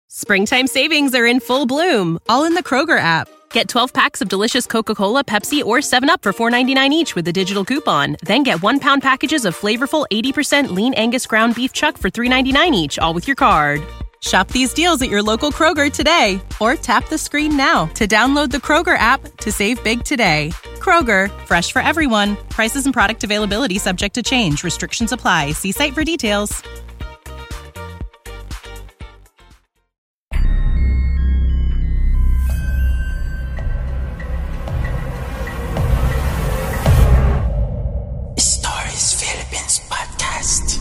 Springtime savings are in full bloom, all in the Kroger app. Get 12 packs of delicious Coca-Cola, Pepsi, or 7-Up for $4.99 each with a digital coupon. Then get 1-pound packages of flavorful 80% lean Angus ground beef chuck for $3.99 each, all with your card. Shop these deals at your local Kroger today, or tap the screen now to download the Kroger app to save big today. Kroger, fresh for everyone. Prices and product availability subject to change. Restrictions apply. See site for details. Stories Philippines Podcast.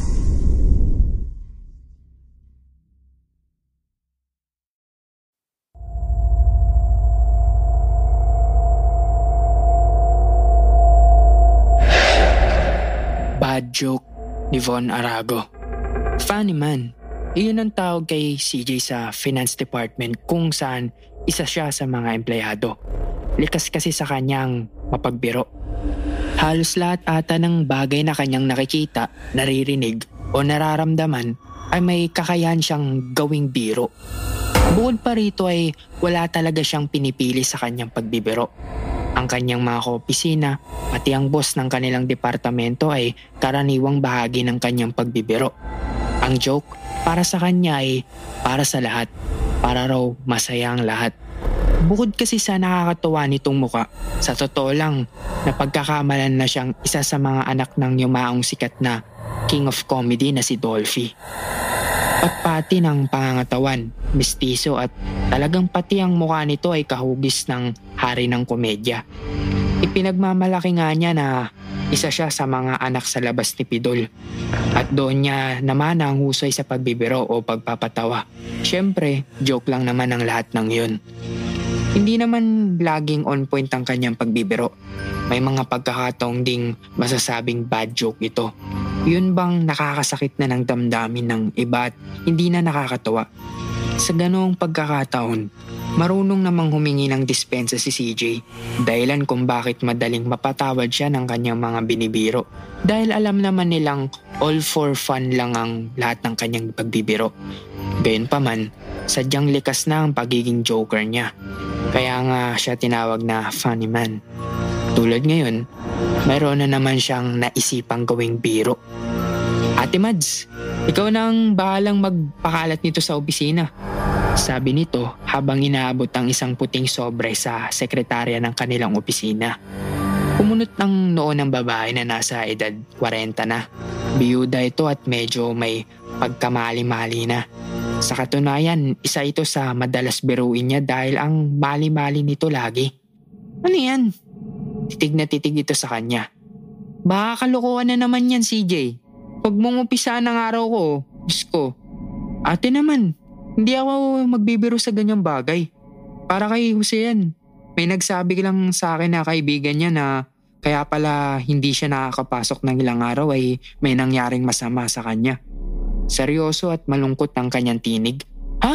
Bad Joke ni Von Arago. Funny man, iyon ang tawag kay CJ sa Finance Department kung saan isa siya sa mga empleyado. Likas kasi sa kanyang mapagbiro. Halos lahat ata ng bagay na kanyang nakikita, naririnig o nararamdaman ay may kakayahan siyang gawing biro. Bukod pa rito ay wala talaga siyang pinipili sa kanyang pagbibiro. Ang kanyang mga kaopisina, pati ang boss ng kanilang departamento ay karaniwang bahagi ng kanyang pagbibiro. Ang joke para sa kanya ay para sa lahat, para raw masaya ang lahat. Bukod kasi sa nakakatuwa nitong muka, sa totoo lang napagkakamalan na siyang isa sa mga anak ng yumaong sikat na King of Comedy na si Dolphy. Patpati ng pangangatawan, mistiso at talagang pati ang mukha nito ay kahugis ng hari ng komedya. Ipinagmamalaki nga niya na isa siya sa mga anak sa labas ni Pidol. At doon niya naman ang husay sa pagbibiro o pagpapatawa. Siyempre, joke lang naman ang lahat ng yun. Hindi naman laging on point ang kanyang pagbibiro. May mga pagkakataong ding masasabing bad joke ito. Yun bang nakakasakit na ng damdamin ng iba at hindi na nakakatawa? Sa ganoong pagkakataon, marunong namang humingi ng dispensa si CJ. Dahilan kung bakit madaling mapatawad siya ng kanyang mga binibiro. Dahil alam naman nilang all for fun lang ang lahat ng kanyang pagbibiro. Gayunpaman, sadyang likas na ang pagiging joker niya. Kaya nga siya tinawag na funny man. Tulad ngayon, mayroon na naman siyang naisipang gawing biro. Ate Mads, ikaw na ang bahalang magpakalat nito sa opisina. Sabi nito habang inaabot ang isang puting sobre sa sekretarya ng kanilang opisina. Kumunot ng noo ng babae na nasa edad 40 na. Biyuda ito at medyo may pagkamali-mali na. Sa katunayan, isa ito sa madalas biruin niya dahil ang mali-mali nito lagi. Ano yan? Titig na titig ito sa kanya. Baka kalokohan na naman yan, CJ. Huwag mong umpisaan ang araw ko. Diyos ko. Ate naman, hindi ako magbibiro sa ganyang bagay. Para kay Jose yan. May nagsabi lang sa akin na kaibigan niya na kaya pala hindi siya nakakapasok ng ilang araw ay may nangyaring masama sa kanya. Seryoso at malungkot ang kanyang tinig. Ha?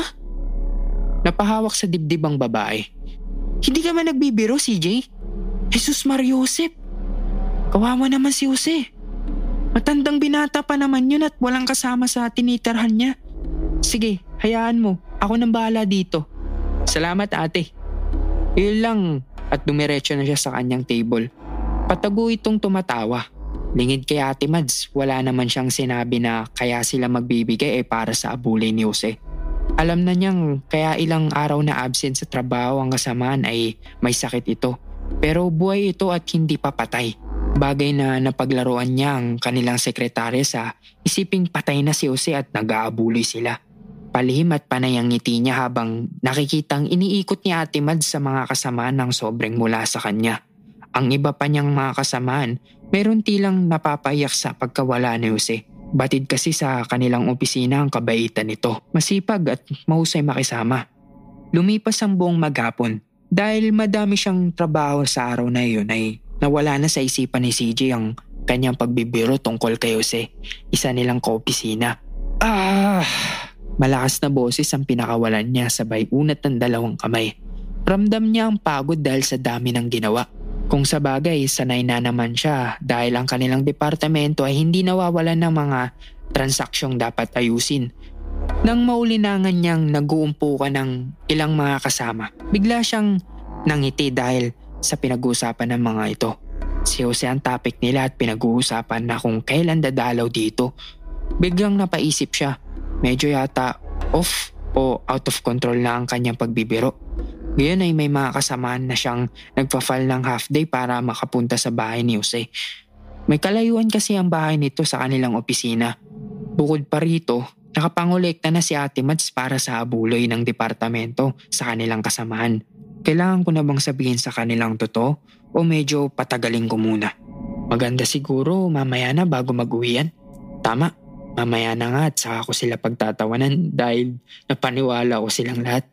Napahawak sa dibdib ang babae. Hindi ka man nagbibiro, CJ? Jesus Maria Josep. Kawawa naman si Jose. Matandang binata pa naman yun at walang kasama sa tinitirhan niya. Sige, hayaan mo. Ako nang bahala dito. Salamat ate. Iyon lang at dumiretso na siya sa kanyang table. Patago itong tumatawa. Lingid kay Ate Mads, wala naman siyang sinabi na kaya sila magbibigay para sa abulay ni Jose. Alam na niyang kaya ilang araw na absent sa trabaho ang kasamaan ay may sakit ito. Pero buhay ito at hindi papatay. Bagay na napaglaruan niya ang kanilang sekretarya sa isiping patay na si Jose at nag-aabuloy sila. Palihim at panay ang ngiti niya habang nakikitang iniikot ni Ate Mads sa mga kasamaan ng sobrang mula sa kanya. Ang iba pa niyang mga kasamaan, meron tilang napapaiyak sa pagkawala ni Jose. Batid kasi sa kanilang opisina ang kabaitan nito. Masipag at mahusay makisama. Lumipas ang buong maghapon. Dahil madami siyang trabaho sa araw na iyon ay nawala na sa isipan ni CJ ang kanyang pagbibiro tungkol kay Jose, isa nilang kaopisina. Malakas na boses ang pinakawalan niya sabay unat ng dalawang kamay. Ramdam niya ang pagod dahil sa dami ng ginawa. Kung sa bagay, sanay na naman siya dahil ang kanilang departamento ay hindi nawawalan ng mga transaksyong dapat ayusin. Nang maulinangan niyang nag-uumpukan ng ilang mga kasama, bigla siyang nangiti dahil sa pinag-uusapan ng mga ito. Si Jose ang topic nila at pinag-uusapan na kung kailan dadalaw dito. Biglang napaisip siya, medyo yata off o out of control na ang kanyang pagbibiro. Ngayon ay may mga kasamaan na siyang nagpa-file ng half day para makapunta sa bahay ni Jose. May kalayuan kasi ang bahay nito sa kanilang opisina. Bukod pa rito, nakapangolekta na si Ate Mads para sa abuloy ng departamento sa kanilang kasamahan. Kailangan ko na bang sabihin sa kanilang totoo o medyo patagalin ko muna? Maganda siguro mamaya na bago mag-uwian. Tama, mamaya na nga at saka ko sila pagtatawanan dahil napaniwala ko silang lahat.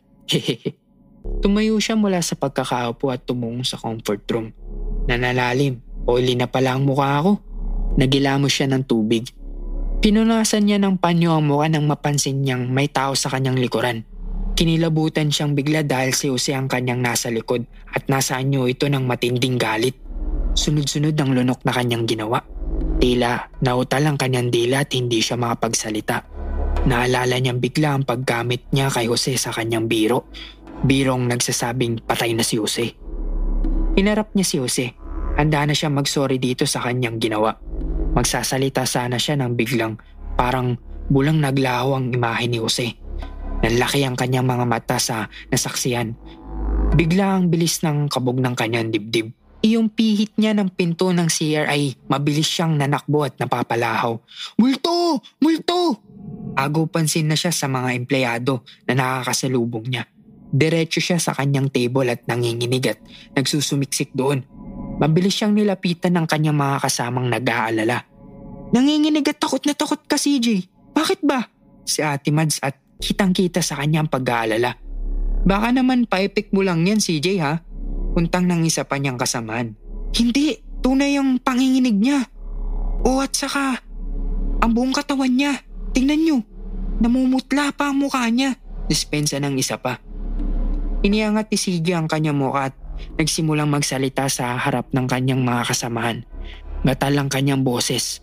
Tumayo siya mula sa pagkakaupo at tumungo sa comfort room. Nanalalim, oily na pala ang mukha ko. Nagilamos siya ng tubig. Pinunasan niya ng panyo ang mukha nang mapansin niyang may tao sa kanyang likuran. Kinilabutan siyang bigla dahil si Jose ang kanyang nasa likod at nasa anyo ito ng matinding galit. Sunod-sunod ang lunok na kanyang ginawa. Tila nautal ang kanyang dila at hindi siya makapagsalita. Naalala niyang bigla ang paggamit niya kay Jose sa kanyang biro. Birong nagsasabing patay na si Jose. Hinarap niya si Jose. Handa na siya mag-sorry dito sa kanyang ginawa. Magsasalita sana siya nang biglang parang bulang naglaho ang imahe ni Jose. Nanlaki ang kanyang mga mata sa nasaksiyan. Bigla ang bilis ng kabog ng kanyang dibdib. Iyong pihit niya ng pinto ng CR ay mabilis siyang nanakbo at napapalahaw. Multo! Multo! Agaw pansin na siya sa mga empleyado na nakakasalubong niya. Diretso siya sa kanyang table at nanginginig at nagsusumiksik doon. Mabilis siyang nilapitan ng kanyang mga kasamang nag-aalala. Nanginginig at takot na takot ka, CJ. Bakit ba? Si Ate Mads at kitang-kita sa kanyang pag-aalala. Baka naman pa-epic mo lang yan, CJ ha? Puntang ng isa pa niyang kasamaan. Hindi, tunay ang panginginig niya. O at saka, ang buong katawan niya. Tingnan niyo, namumutla pa ang mukha niya. Dispensa ng isa pa. Iniangat ni CJ ang kanyang mukha at nagsimulang magsalita sa harap ng kanyang mga kasamahan. Batal ang kanyang boses.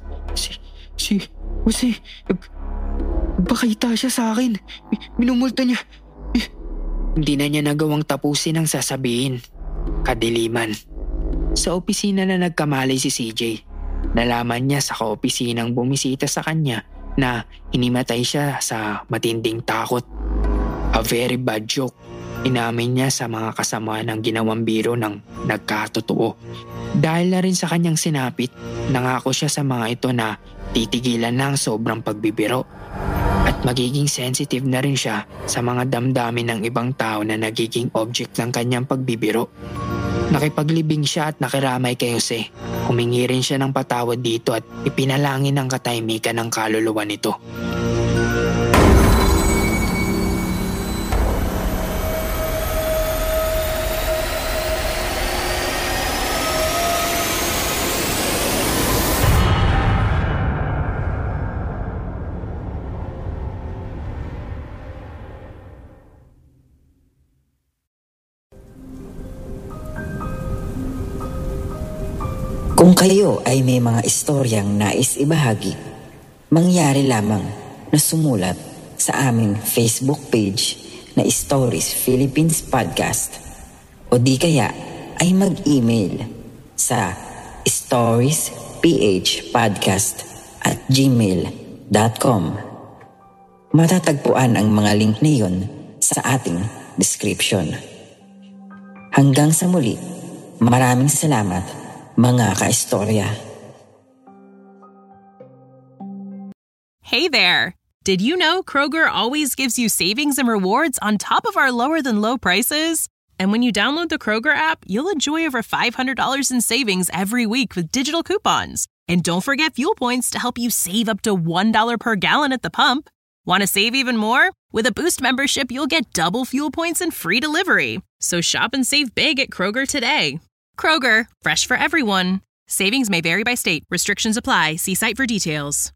Si Jose, nagpakita siya sa akin. Minumulto niya. Hindi na niya nagawang tapusin ang sasabihin. Kadiliman. Sa opisina na nagkamalay si CJ. Nalaman niya sa kaopisinang bumisita sa kanya na hinimatay siya sa matinding takot. A very bad joke. Inamin niya sa mga kasama ng ginawang biro ng nagkatotoo. Dahil na rin sa kanyang sinapit, nangako siya sa mga ito na titigilan na ang sobrang pagbibiro. At magiging sensitive na rin siya sa mga damdamin ng ibang tao na nagiging object ng kanyang pagbibiro. Nakipaglibing siya at nakiramay kay Jose. Humingi rin siya ng patawad dito at ipinalangin ang katahimikan ng kaluluwa nito. Kung kayo ay may mga istoryang nais ibahagi, mangyari lamang na sumulat sa aming Facebook page na Stories Philippines Podcast o di kaya ay mag-email sa storiesphpodcast@gmail.com. Matatagpuan ang mga link na iyon sa ating description. Hanggang sa muli, maraming salamat mga kaistorya. Hey there! Did you know Kroger always gives you savings and rewards on top of our lower-than-low prices? And when you download the Kroger app, you'll enjoy over $500 in savings every week with digital coupons. And don't forget fuel points to help you save up to $1 per gallon at the pump. Want to save even more? With a Boost membership, you'll get double fuel points and free delivery. So shop and save big at Kroger today. Kroger, fresh for everyone. Savings may vary by state. Restrictions apply. See site for details.